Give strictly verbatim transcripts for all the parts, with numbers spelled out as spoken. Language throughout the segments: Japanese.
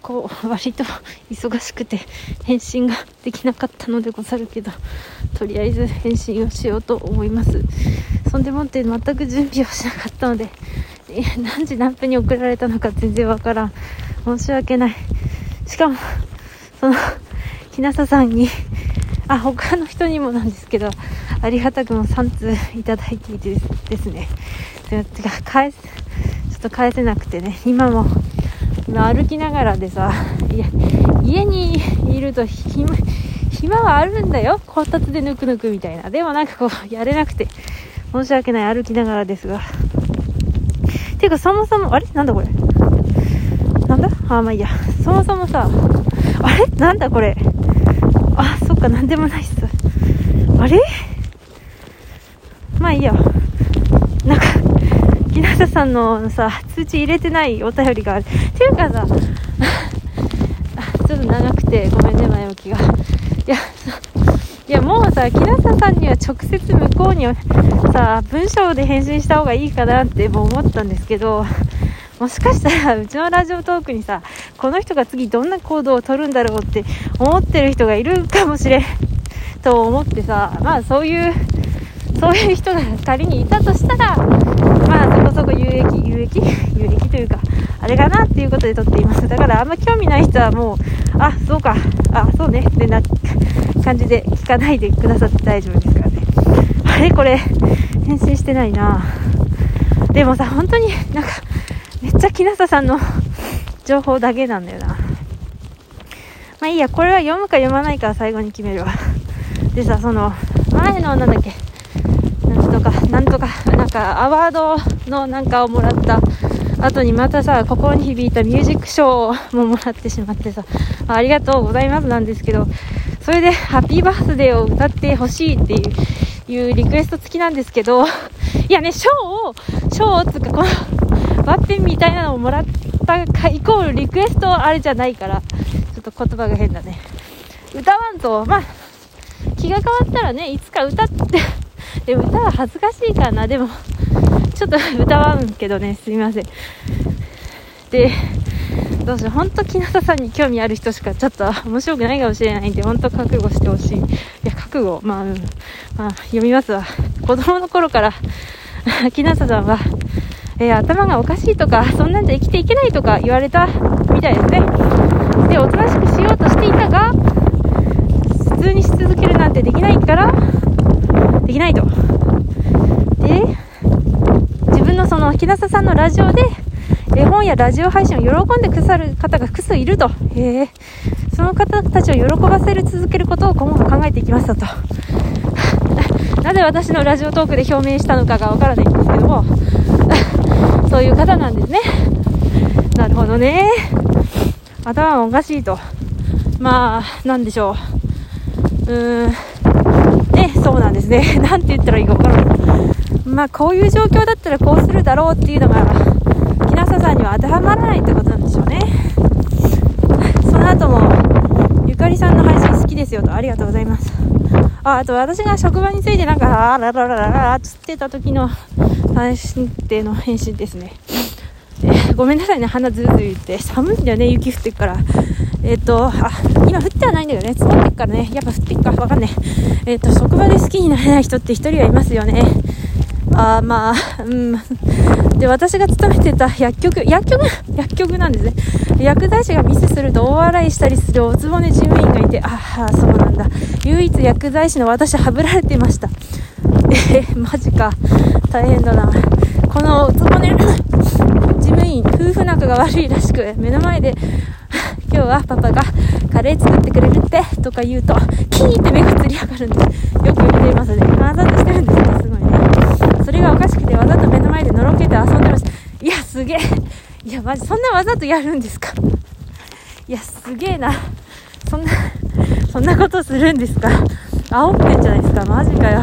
こう割と忙しくて返信ができなかったのでござるけど、とりあえず返信をしようと思います。そんでもって全く準備をしなかったので、え何時何分に送られたのか全然わからん。申し訳ない。しかもそのきなささんに、あ他の人にもなんですけど、ありがたくもさん通いただいていてですね、てか返すちょっと返せなくてね、今も今歩きながらでさ、いや家にいると暇暇はあるんだよ、こたつでぬくぬくみたいな。でもなんかこうやれなくて申し訳ない、歩きながらですが。ていうかそもそもあれなんだこれ、なんだあまあいいや。そもそもさ、あれなんだこれ、あそっかなんでもないっす。あれまあいいや。なんか木下さんのさ通知入れてないお便りがあるっていうかさちょっと長くてごめんね前置きが。いやいやもうさ木下さんには直接向こうにさ文章で返信した方がいいかなってもう思ったんですけど、もしかしたらうちのラジオトークにさこの人が次どんな行動を取るんだろうって思ってる人がいるかもしれんと思ってさ、まあそういうそういう人が仮にいたとしたら、まあそこそこ有益有益有益というかあれかなっていうことで撮っています。だからあんま興味ない人はもうあそうかあそうねってな感じで聞かないでくださって大丈夫ですからね。あれこれ返信してないな。でもさ本当になんかめっちゃ木下さんの情報だけなんだよな。まあいいや、これは読むか読まないかは最後に決めるわ。でさその前のなんだっけなんとかなんとかなんかアワードのなんかをもらった後にまたさ心に響いたミュージック賞ももらってしまってさ、ありがとうございますなんですけど、それでハッピーバースデーを歌ってほしいっていういうリクエスト付きなんですけど、いやね賞を賞をつうかこのワッペンみたいなのをもらったかイコールリクエストあれじゃないから、ちょっと言葉が変だね。歌わんとまあ気が変わったらねいつか歌ってで歌は恥ずかしいかな。でもちょっと歌わんけどね、すみません。でどうしよう、本当木下さんに興味ある人しかちょっと面白くないかもしれないんで本当覚悟してほしい。いや覚悟まあ、うん、まあ読みますわ。子供の頃から木下さんは、えー、頭がおかしいとかそんなんじゃ生きていけないとか言われたみたいですね。でおとなしくしようとしていたが普通にし続けるなんてできないからできないと。で自分のその木下さんのラジオで絵本やラジオ配信を喜んでくださる方が複数いると、えー、その方たちを喜ばせる続けることを今後考えていきましたとなぜ私のラジオトークで表明したのかがわからないんですけどもそういう方なんですね。なるほどね、頭がおかしいと。まあなんでしょう、うーんね、そうなんですね。なんて言ったらいいかわからない。まあこういう状況だったらこうするだろうっていうのが木下さんには当てはまらないってことなんでしょうね。その後もゆかりさんの配信好きですよと、ありがとうございます。あ、あと私が職場についてなんかあらららららつってた時の配信っての返信ですね。えごめんなさいね、鼻ずるずる言って寒いんだよね、雪降ってっから。えっ、ー、とあ今降ってはないんだよね、積もってっからね、やっぱ降ってっかわかんねえ。えっ、ー、と職場で好きになれない人って一人はいますよね。あまあうんで私が勤めてた薬局薬局薬局なんですね。薬剤師がミスすると大笑いしたりするおつぼね事務員がいて、ああそうなんだ、唯一薬剤師の私はぶられてました。えー、マジか大変だな。このおつぼね事務員夫婦仲が悪いらしく、目の前で今日はパパがカレー作ってくれるってとか言うとキーって目がつり上がるんでよく見ていますね。わざとしてるんですね、すごいね。それがおかしくてわざと目の前でのろけて遊んでました。いやすげえ、いやマジそんなわざとやるんですか。いやすげえな、そんなそんなことするんですか。煽ってんじゃないですか、マジかよ。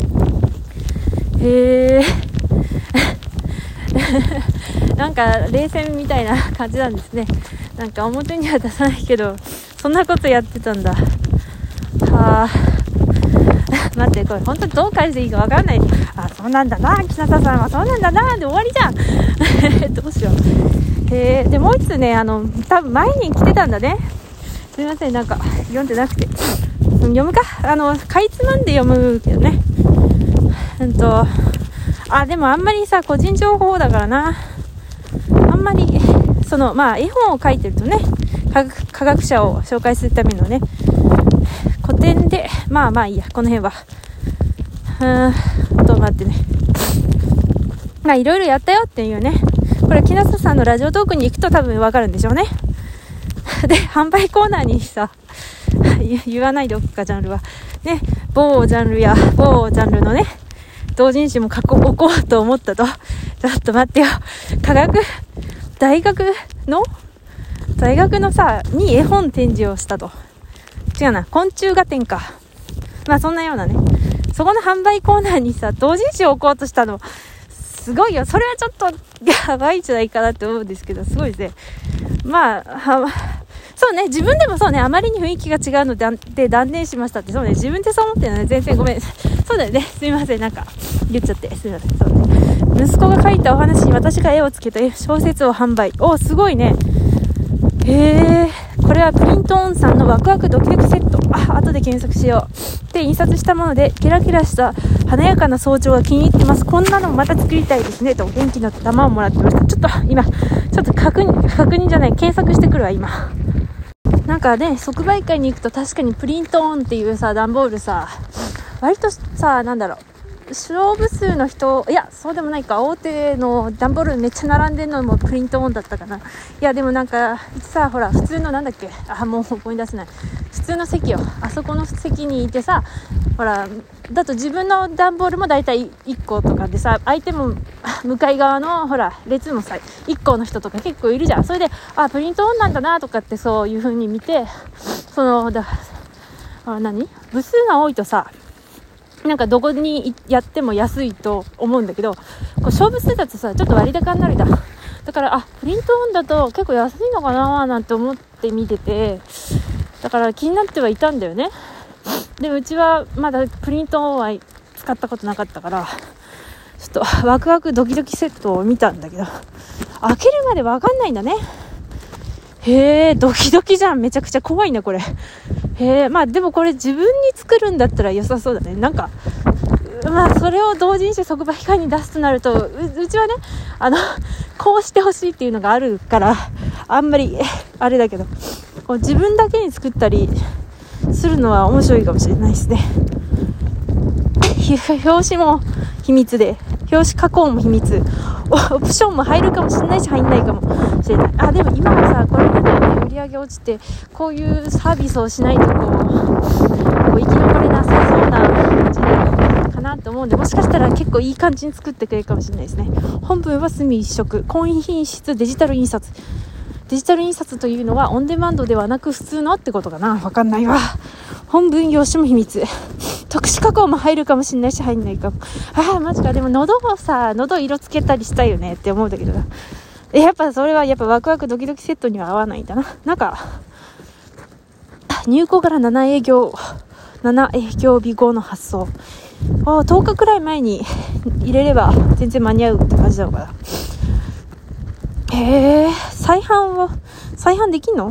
へえなんか冷戦みたいな感じなんですね。なんか表には出さないけどそんなことやってたんだ。はあ待って、これ本当にどう返していいか分かんない。あ、そうなんだな、木下さんはそうなんだなで終わりじゃんどうしよう。 へえ。でもう一つね、あの多分前に来てたんだね。すみません、なんか読んでなくて。読むか、あのかいつまんで読むけどね。うんとあでもあんまりさ個人情報だからな、あんまりそのまあ絵本を書いてるとね、科学、科学者を紹介するためのね古典で、まあまあいいや、この辺はうーんと待ってね、まあいろいろやったよっていうね。これ木下さんのラジオトークに行くと多分わかるんでしょうね。で販売コーナーにさ言わないでおくか、ジャンルはね、某ジャンルや某ジャンルのね同人誌も書こうこうと思ったと。ちょっと待ってよ、科学大学の大学のさに絵本展示をしたと。違うな、昆虫画展か、まあそんなようなね、そこの販売コーナーにさ同人誌を置こうとしたのすごいよ。それはちょっとやばいんじゃないかなって思うんですけど、すごいですね。まあそうね、自分でもそうね、あまりに雰囲気が違うのでで断念しましたって、そうね、自分でそう思ってるのね、全然ごめん。そうだよね、すみません、なんか言っちゃってすみません。そうね、息子が書いたお話に私が絵をつけた小説を販売。お、すごいね。へー、これはプリントオンさんのワクワクドキドキセット。あ、後で検索しよう。で印刷したものでキラキラした華やかな早朝が気に入ってます。こんなのもまた作りたいですねと元気の玉をもらってました。ちょっと今ちょっと確認確認じゃない検索してくるわ今。なんかね、即売会に行くと確かにプリントオンっていうさ段ボールさ、割とさ、なんだろう、勝負数の人、いやそうでもないか、大手の段ボールめっちゃ並んでるのもプリントオンだったかな。いやでもなんかさ、ほら普通のなんだっけ、あもう思い出せない、普通の席よ、あそこの席にいてさ、ほらだと自分の段ボールもだいたいいっことかでさ、相手も向かい側のほら列もさいっこの人とか結構いるじゃん。それであプリントオンなんだなとかってそういう風に見て、そのだあ何部数が多いとさ、なんかどこにやっても安いと思うんだけど、こう勝負数だとさちょっと割高になるんだ。だからあプリントオンだと結構安いのかななんて思って見てて、だから気になってはいたんだよね。でうちはまだプリントオンは使ったことなかったから、ちょっとワクワクドキドキセットを見たんだけど、開けるまで分かんないんだね。へえ、ドキドキじゃん、めちゃくちゃ怖いなこれ。へえ、まあでもこれ自分に作るんだったら良さそうだね。なんかまあそれを同人誌即売会に出すとなると う, うちはね、あのこうしてほしいっていうのがあるからあんまりあれだけど、こう自分だけに作ったりするのは面白いかもしれないですね。表紙も秘密で、表紙加工も秘密、オプションも入るかもしれないし入んないかもしれない。あでも今はさこれだとね売り上げ落ちて、こういうサービスをしないとこうこう生き残れなさそうな感じかなと思うんで、もしかしたら結構いい感じに作ってくれるかもしれないですね。本文は隅一色、高品質デジタル印刷。デジタル印刷というのはオンデマンドではなく普通のってことかな、わかんないわ。本文用紙も秘密、特殊加工も入るかもしれないし入んないかも。ああマジか。でも喉をさ喉色つけたりしたいよねって思うんだけどな。やっぱそれはやっぱワクワクドキドキセットには合わないんだな。なんか入庫からなな営業なな営業日後の発送、あとおかくらい前に入れれば全然間に合うって感じなのかな。へえ、再販は再販できんの？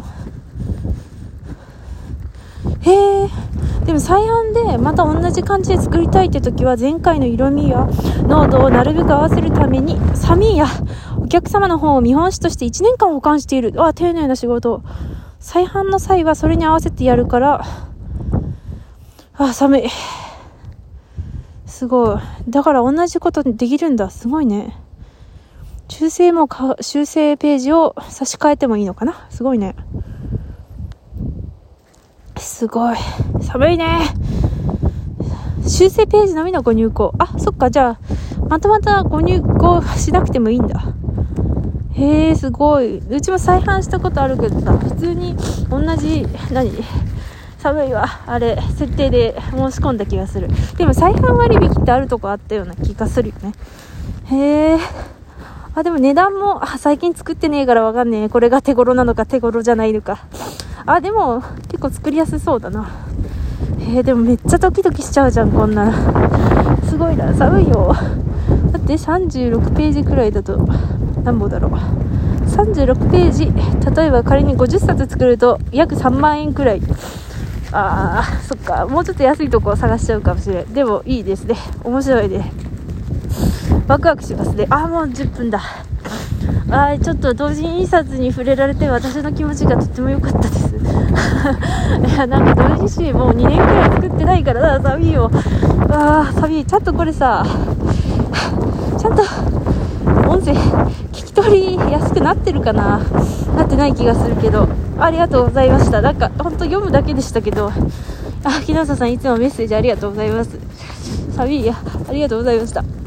へえ、でも再販でまた同じ感じで作りたいって時は前回の色味や濃度をなるべく合わせるためにサミーやお客様の本を見本紙としていちねんかん保管している。あ、丁寧な仕事。再販の際はそれに合わせてやるから。あ、寒い。すごい。だから同じことできるんだ。すごいね。修正もか修正ページを差し替えてもいいのかな。すごいね。すごい寒いね。修正ページのみのご入稿。あ、そっか。じゃあまたまたご入稿しなくてもいいんだ。へえ、すごい。うちも再販したことあるけどさ、普通に同じ何寒いわあれ設定で申し込んだ気がする。でも再販割引ってあるとこあったような気がするよね。へえ。あ、でも値段もあ最近作ってねえからわかんねえ。これが手頃なのか手頃じゃないのか。あ、でも結構作りやすそうだな。えー、でもめっちゃドキドキしちゃうじゃんこんな。すごいな、寒いよ。だってさんじゅうろくページくらいだと何本だろう、 さんじゅうろくページ、例えば仮にごじゅっさつ作ると約さんまんえんくらい。あー、そっか、もうちょっと安いとこを探しちゃうかもしれん。でもいいですね、面白いね、ワクワクしますね。あー、もうじゅっぷんだ。あー、ちょっと同人印刷に触れられて私の気持ちがとっても良かったですいや、なんか同人誌もうにねんくらい作ってないからな、寂いよ。あー、寂い。ちゃんとこれさ、ちゃんと音声聞き取りやすくなってるかな。なってない気がするけど、ありがとうございました。なんかほんと読むだけでしたけど、あ、木下さんいつもメッセージありがとうございます。寂いや、ありがとうございました。